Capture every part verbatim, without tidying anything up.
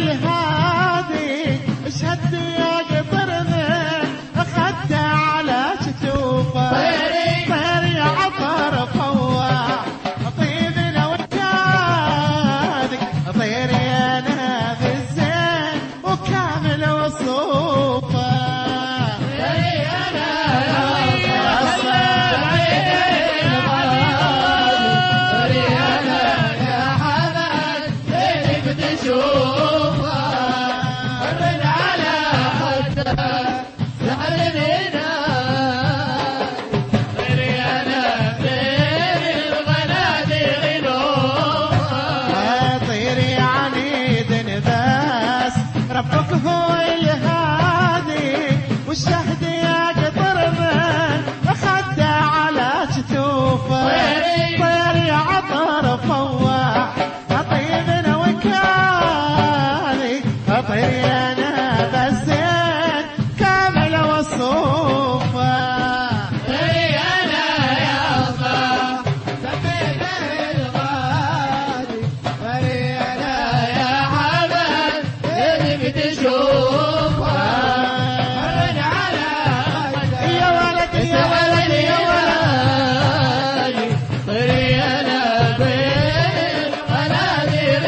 الهادي اشهد يا قطرنا اخدت على كتوفه طير يا عطر فواح طيب لو كادك طير يا ناب الزين وكامل وصوفه ربك هو الهادي والشهد يا قطرنا اخد على كتوفه طير يا عطر فواح طيبنا وكالي طير يا ناب الزين كامل وصوفه طير انا يا الله سميت الغادي طير انا يا حبل تشوفها مرن على يا ولد يا ولد يا ولد طيري انا بين القناديل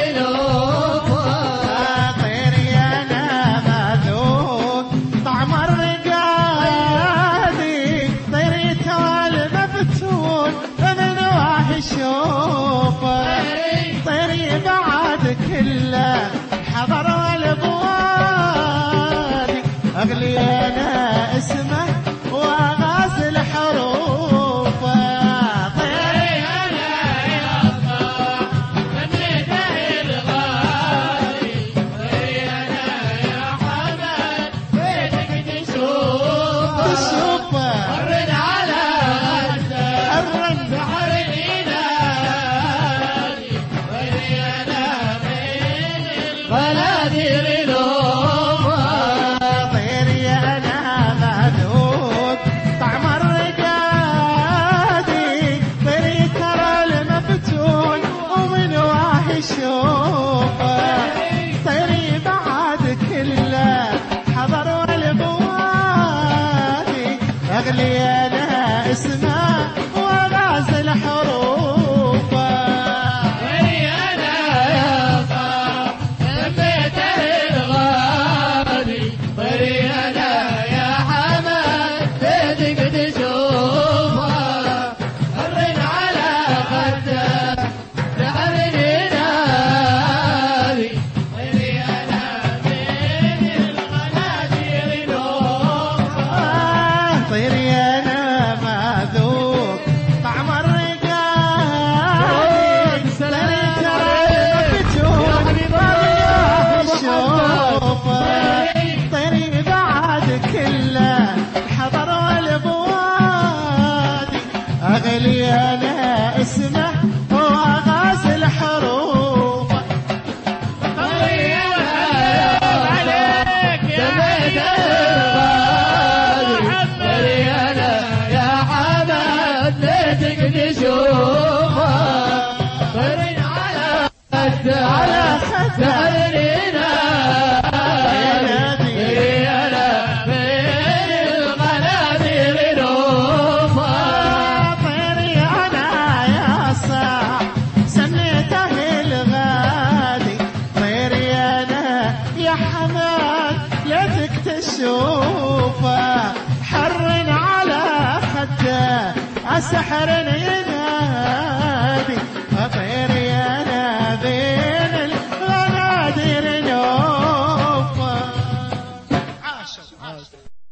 نوفها طيري انا مذوق طعم الرقادي طيري توال مفتون من واحد شوفه طيري بعد كله حضر أغلي أنا اسمه وغازل حروفه طيري أنا يا الله سميته الغالي طيري أنا يا حمد بيتك تشوفه تشوفه حرن على غزة حرن بحر الإنادي طيري أنا بين الغنادير طيري بعد كله حضر والبوادي اغلي انا اسمه وغازل حروفه طيري انا يا صاح سميته الغادي طيري انا يا حمد بيتك تشوفه حرن على خده طيري انا مذوق طعم الرقاد سلام مفتون شوفه طيري بعد كله الحضر والبوادي اغلي انا اسمه وغازل حروفه طيري انا عليك يا نشوفها طيرين على خده على خده طيرينا طيرينا بين القناديل نوفها طيري انا يا صاح سميته الغادي طيري انا يا حماد ليتك تشوفه حرن على خده السحر ينادي طيري انا بين الغنادير نوفه.